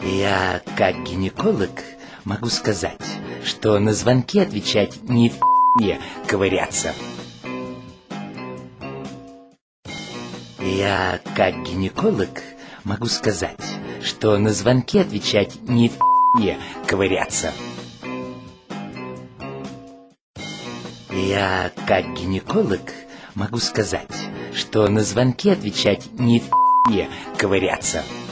Я, как гинеколог, могу сказать, что на звонки отвечать не в ***е ковыряться. Я, как гинеколог, могу сказать, что на звонки отвечать не в ***е ковыряться. Я, как гинеколог, могу сказать, что на звонки отвечать не в ***е ковыряться.